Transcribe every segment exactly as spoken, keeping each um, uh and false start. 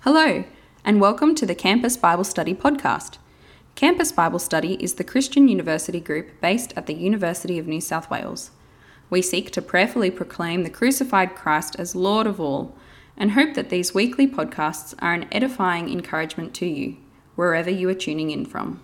Hello, and welcome to the Campus Bible Study podcast. Campus Bible Study is the Christian university group based at the University of New South Wales. We seek to prayerfully proclaim the crucified Christ as Lord of all, and hope that these weekly podcasts are an edifying encouragement to you, wherever you are tuning in from.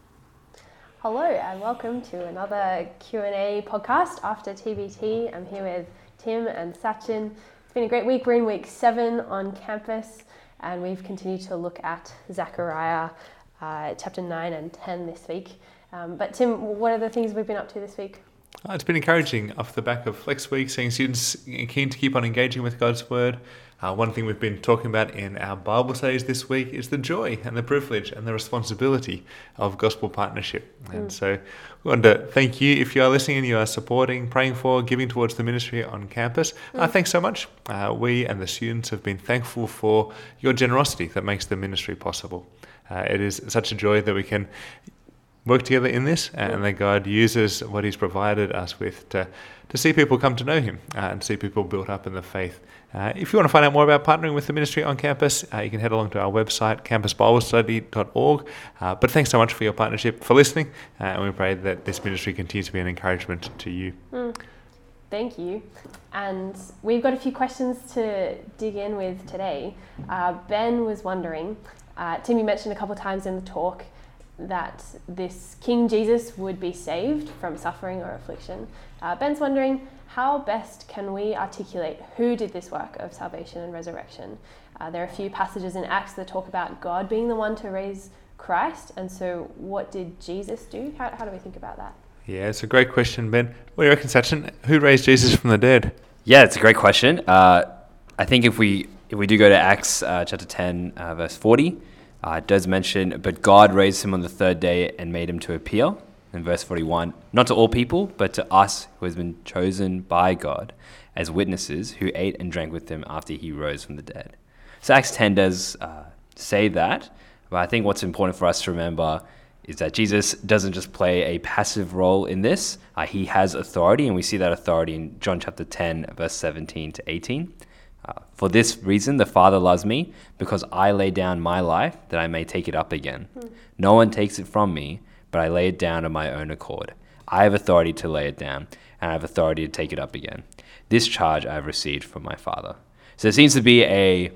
Hello, and welcome to another Q and A podcast after T B T. I'm here with Tim and Sachin. It's been a great week. We're in week seven on campus, and we've continued to look at Zechariah uh, chapter nine and ten this week. Um, but Tim, what are the things we've been up to this week? Oh, it's been encouraging off the back of Flex Week, seeing students keen to keep on engaging with God's Word. Uh, one thing we've been talking about in our Bible studies this week is the joy and the privilege and the responsibility of gospel partnership. And mm. so we want to thank you if you are listening and you are supporting, praying for, giving towards the ministry on campus. Mm. Uh, thanks so much. Uh, we and the students have been thankful for your generosity that makes the ministry possible. Uh, it is such a joy that we can work together in this, and that God uses what He's provided us with to, to see people come to know Him uh, and see people built up in the faith. Uh, if you want to find out more about partnering with the ministry on campus, uh, you can head along to our website, campus bible study dot org. Uh, but thanks so much for your partnership, for listening, uh, and we pray that this ministry continues to be an encouragement to you. Mm. Thank you. And we've got a few questions to dig in with today. Uh, Ben was wondering, uh, Tim, you mentioned a couple of times in the talk that this King Jesus would be saved from suffering or affliction. Uh, Ben's wondering, how best can we articulate who did this work of salvation and resurrection? Uh, there are a few passages in Acts that talk about God being the one to raise Christ, and so what did Jesus do? How, how do we think about that? Yeah, it's a great question, Ben. What do you reckon, Sachin? Who raised Jesus from the dead? Yeah, it's a great question. Uh, I think if we if we do go to Acts uh, chapter ten, uh, verse forty, Uh, it does mention, but God raised him on the third day and made him to appear, in verse forty-one, not to all people, but to us who has been chosen by God as witnesses who ate and drank with him after he rose from the dead. So Acts ten does uh, say that, but I think what's important for us to remember is that Jesus doesn't just play a passive role in this. Uh, he has authority, and we see that authority in John chapter ten, verse seventeen to eighteen. Uh, for this reason, the Father loves me, because I lay down my life that I may take it up again. Mm. No one takes it from me, but I lay it down of my own accord. I have authority to lay it down, and I have authority to take it up again. This charge I have received from my Father. So there seems to be a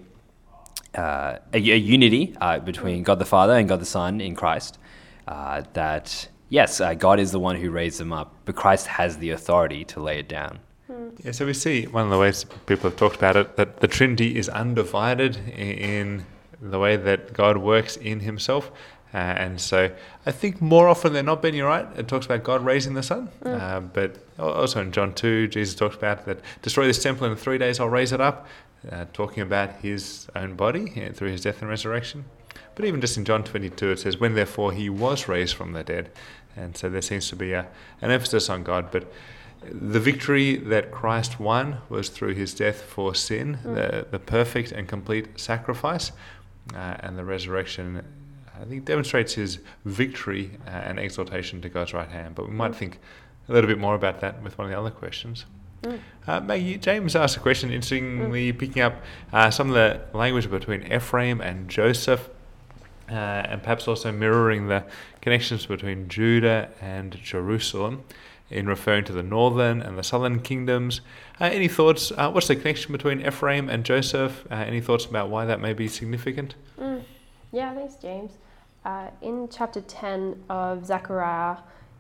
uh, a, a unity uh, between God the Father and God the Son in Christ. Uh, that, yes, uh, God is the one who raised them up, but Christ has the authority to lay it down. Yeah, so we see one of the ways people have talked about it, that the Trinity is undivided in the way that God works in Himself. Uh, and so I think more often than not, Ben, you're right, it talks about God raising the Son. Mm. Uh, but also in John two, Jesus talks about that, destroy this temple in three days, I'll raise it up, uh, talking about His own body uh, through His death and resurrection. But even just in John twenty-two, it says, when therefore He was raised from the dead. And so there seems to be a, an emphasis on God. But the victory that Christ won was through His death for sin, mm. the, the perfect and complete sacrifice, uh, and the resurrection, I think, demonstrates His victory uh, and exaltation to God's right hand. But we might mm. think a little bit more about that with one of the other questions. Mm. Uh, Maggie, James asked a question, interestingly mm. picking up uh, some of the language between Ephraim and Joseph, uh, and perhaps also mirroring the connections between Judah and Jerusalem, in referring to the northern and the southern kingdoms. Uh, any thoughts? Uh, what's the connection between Ephraim and Joseph? Uh, any thoughts about why that may be significant? Mm. Yeah, thanks, James. Uh, in chapter ten of Zechariah,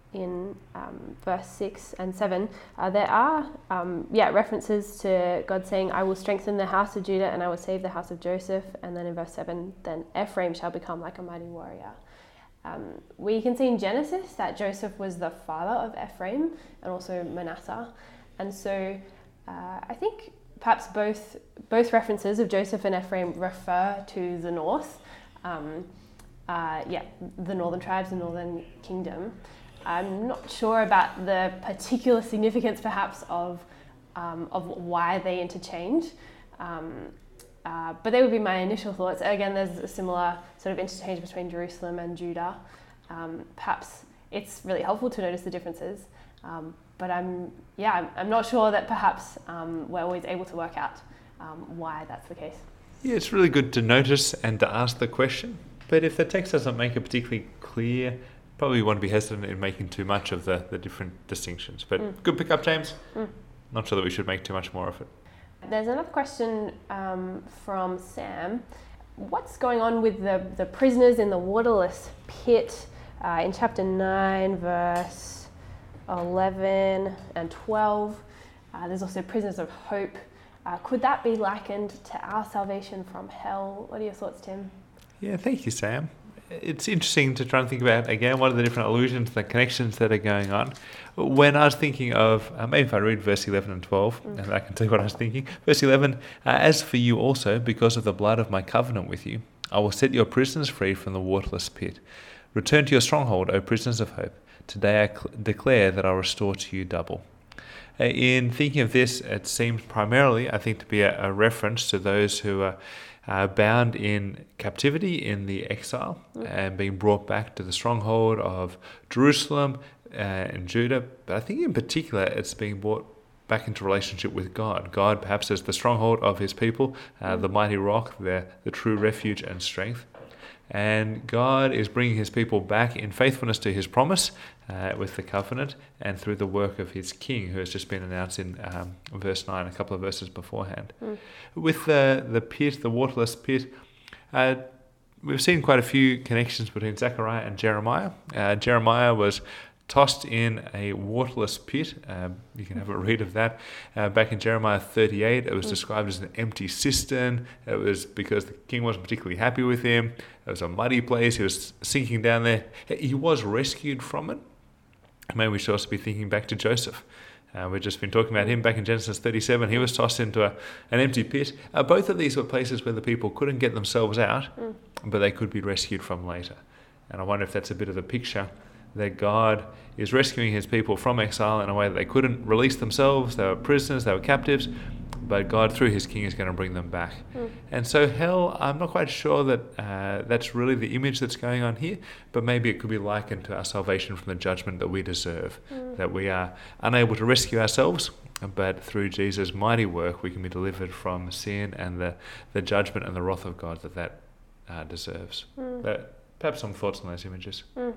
in um, verse six and seven, uh, there are um, yeah references to God saying, I will strengthen the house of Judah and I will save the house of Joseph. And then in verse seven, then Ephraim shall become like a mighty warrior. Um, we can see in Genesis that Joseph was the father of Ephraim and also Manasseh. And so uh, I think perhaps both both references of Joseph and Ephraim refer to the north, um, uh, yeah, the northern tribes, the northern kingdom. I'm not sure about the particular significance perhaps of, um, of why they interchange. Um, Uh, but they would be my initial thoughts. Again, there's a similar sort of interchange between Jerusalem and Judah. Um, perhaps it's really helpful to notice the differences. Um, but I'm, yeah, I'm, I'm not sure that perhaps um, we're always able to work out um, why that's the case. Yeah, it's really good to notice and to ask the question. But if the text doesn't make it particularly clear, probably want to be hesitant in making too much of the, the different distinctions. But Mm. good pick up, James. Mm. Not sure that we should make too much more of it. There's another question um, from Sam. What's going on with the, the prisoners in the waterless pit uh, in chapter nine, verse eleven and twelve? Uh, there's also prisoners of hope. Uh, could that be likened to our salvation from hell? What are your thoughts, Tim? Yeah, thank you, Sam. It's interesting to try and think about, again, what are the different allusions, the connections that are going on. When I was thinking of, uh, maybe if I read verse eleven and twelve, mm. and I can tell you what I was thinking. Verse eleven, uh, as for you also, because of the blood of my covenant with you, I will set your prisoners free from the waterless pit. Return to your stronghold, O prisoners of hope. Today I cl- declare that I'll restore to you double. Uh, in thinking of this, it seems primarily, I think, to be a, a reference to those who are Uh, bound in captivity in the exile mm. and being brought back to the stronghold of Jerusalem uh, and Judah. But I think in particular it's being brought back into relationship with God. God perhaps as the stronghold of his people, uh, mm. the mighty rock, the, the true refuge and strength. And God is bringing his people back in faithfulness to his promise uh, with the covenant and through the work of his king, who has just been announced in um, verse nine, a couple of verses beforehand. Mm. With the, the pit, the waterless pit, uh, we've seen quite a few connections between Zechariah and Jeremiah. Uh, Jeremiah was tossed in a waterless pit. Um, you can have a read of that. Uh, back in Jeremiah thirty-eight, it was described as an empty cistern. It was because the king wasn't particularly happy with him. It was a muddy place. He was sinking down there. He was rescued from it. Maybe we should also be thinking back to Joseph. Uh, we've just been talking about him back in Genesis thirty-seven. He was tossed into a, an empty pit. Uh, both of these were places where the people couldn't get themselves out, mm. but they could be rescued from later. And I wonder if that's a bit of a picture that God is rescuing his people from exile in a way that they couldn't release themselves. They were prisoners, they were captives, but God, through his king, is going to bring them back. Mm. And so hell, I'm not quite sure that uh, that's really the image that's going on here, but maybe it could be likened to our salvation from the judgment that we deserve, mm. that we are unable to rescue ourselves, but through Jesus' mighty work, we can be delivered from sin and the, the judgment and the wrath of God that that uh, deserves. Mm. But perhaps some thoughts on those images. Mm.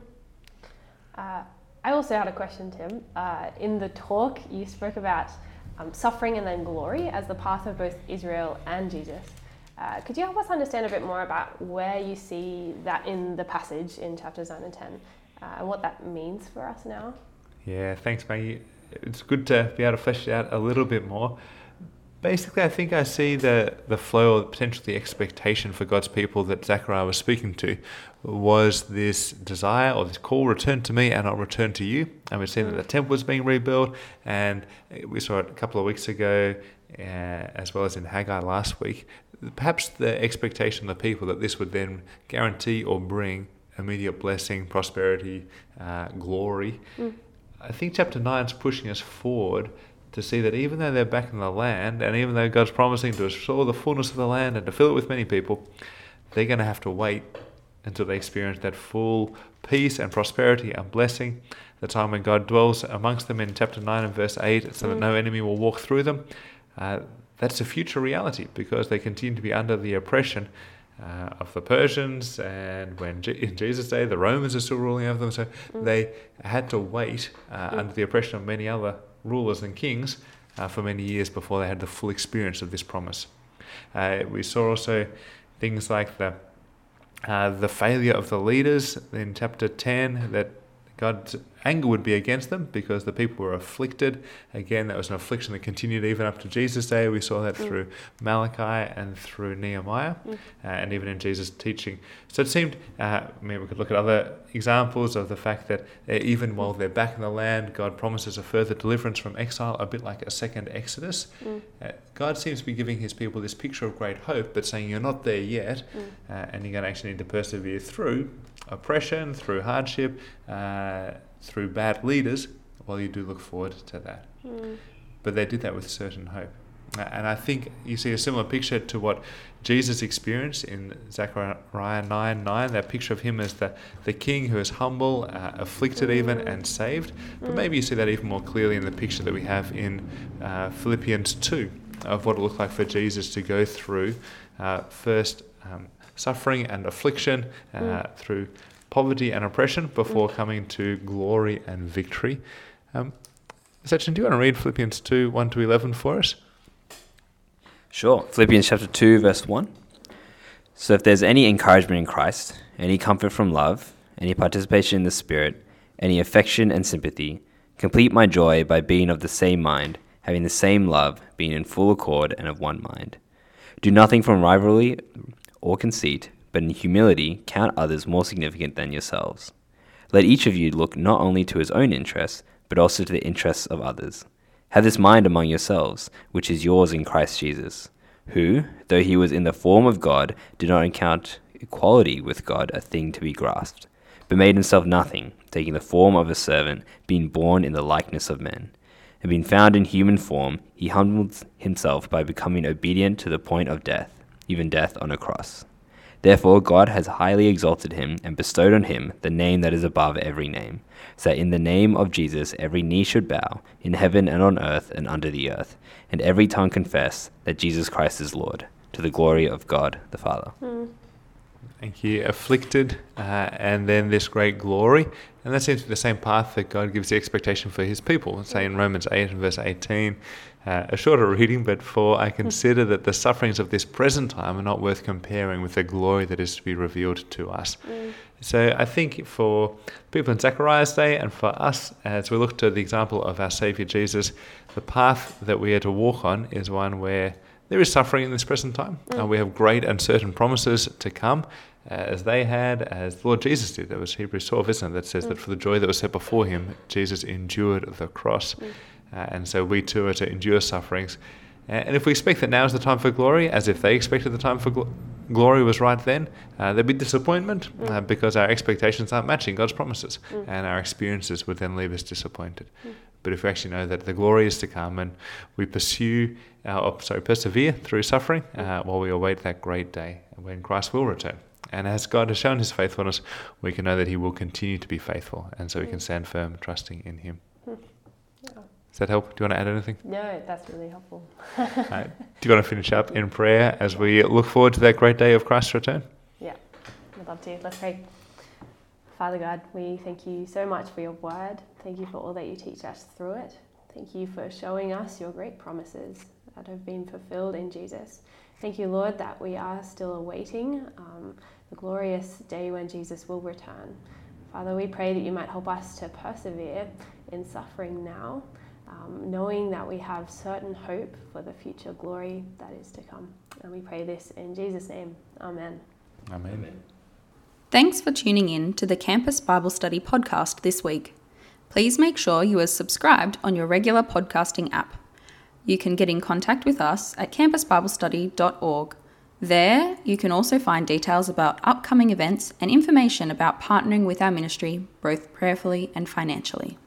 Uh, I also had a question, Tim. Uh, in the talk, you spoke about um, suffering and then glory as the path of both Israel and Jesus. Uh, could you help us understand a bit more about where you see that in the passage in chapters nine and ten uh, and what that means for us now? Yeah, thanks, Maggie. It's good to be able to flesh it out a little bit more. Basically, I think I see the, the flow, or potentially the expectation for God's people that Zechariah was speaking to was this desire or this call, return to me and I'll return to you. And we've seen that the temple was being rebuilt, and we saw it a couple of weeks ago, uh, as well as in Haggai last week. Perhaps the expectation of the people that this would then guarantee or bring immediate blessing, prosperity, uh, glory. Mm. I think chapter nine is pushing us forward to see that even though they're back in the land, and even though God's promising to restore the fullness of the land and to fill it with many people, they're going to have to wait until they experience that full peace and prosperity and blessing, the time when God dwells amongst them in chapter nine and verse eight, so that no enemy will walk through them. Uh, that's a future reality, because they continue to be under the oppression uh, of the Persians, and when Je- in Jesus' day the Romans are still ruling over them, so mm. they had to wait uh, mm. under the oppression of many other rulers and kings uh, for many years before they had the full experience of this promise. Uh, we saw also things like the uh, the failure of the leaders in chapter ten, that God's anger would be against them because the people were afflicted. Again, that was an affliction that continued even up to Jesus' day. We saw that mm. through Malachi and through Nehemiah, mm. uh, and even in Jesus' teaching. So it seemed, uh, I mean, we could look at other examples of the fact that uh, even while they're back in the land, God promises a further deliverance from exile, a bit like a second Exodus. Mm. Uh, God seems to be giving his people this picture of great hope, but saying you're not there yet, mm. uh, and you're going to actually need to persevere through oppression, through hardship, uh, through bad leaders, while you do look forward to that. Mm. But they did that with certain hope. Uh, and I think you see a similar picture to what Jesus experienced in Zechariah nine nine, that picture of him as the, the king who is humble, uh, afflicted even, and saved. But maybe you see that even more clearly in the picture that we have in uh, Philippians two, of what it looked like for Jesus to go through uh, first um, suffering and affliction, uh, Mm. through poverty and oppression, before Mm. coming to glory and victory. Um, Sachin, do you want to read Philippians two, one to eleven for us? Sure. Philippians chapter two, verse one. So if there's any encouragement in Christ, any comfort from love, any participation in the Spirit, any affection and sympathy, complete my joy by being of the same mind, having the same love, being in full accord and of one mind. Do nothing from rivalry or conceit, but in humility count others more significant than yourselves. Let each of you look not only to his own interests, but also to the interests of others. Have this mind among yourselves, which is yours in Christ Jesus, who, though he was in the form of God, did not account equality with God a thing to be grasped, but made himself nothing, taking the form of a servant, being born in the likeness of men. And being found in human form, he humbled himself by becoming obedient to the point of death, even death on a cross. Therefore God has highly exalted him and bestowed on him the name that is above every name, so that in the name of Jesus every knee should bow, in heaven and on earth and under the earth, and every tongue confess that Jesus Christ is Lord, to the glory of God the Father. Mm. Thank you. Afflicted, uh, and then this great glory. And that seems to be the same path that God gives the expectation for his people. Say in Romans eight and verse eighteen, uh, a shorter reading, but for I consider that the sufferings of this present time are not worth comparing with the glory that is to be revealed to us. Mm. So I think for people in Zechariah's day and for us, as we look to the example of our Saviour Jesus, the path that we are to walk on is one where there is suffering in this present time. Mm. Uh, we have great and certain promises to come, uh, as they had, as the Lord Jesus did. That was Hebrews twelve, isn't it? That says Mm. that for the joy that was set before him, Jesus endured the cross. Mm. Uh, and so we too are to endure sufferings. Uh, and if we expect that now is the time for glory, as if they expected the time for gl- glory was right then, uh, there'd be disappointment Mm. uh, because our expectations aren't matching God's promises, Mm. and our experiences would then leave us disappointed. Mm. But if we actually know that the glory is to come and we pursue, uh, or, sorry, persevere through suffering uh, while we await that great day when Christ will return. And as God has shown his faithfulness, we can know that he will continue to be faithful, and so we can stand firm, trusting in him. Yeah. Does that help? Do you want to add anything? No, that's really helpful. Uh, do you want to finish up in prayer as we look forward to that great day of Christ's return? Yeah, I'd love to. Let's pray. Father God, we thank you so much for your word. Thank you for all that you teach us through it. Thank you for showing us your great promises that have been fulfilled in Jesus. Thank you, Lord, that we are still awaiting um, the glorious day when Jesus will return. Father, we pray that you might help us to persevere in suffering now, um, knowing that we have certain hope for the future glory that is to come. And we pray this in Jesus' name. Amen. Amen. Amen. Thanks for tuning in to the Campus Bible Study podcast this week. Please make sure you are subscribed on your regular podcasting app. You can get in contact with us at campus bible study dot org. There, you can also find details about upcoming events and information about partnering with our ministry, both prayerfully and financially.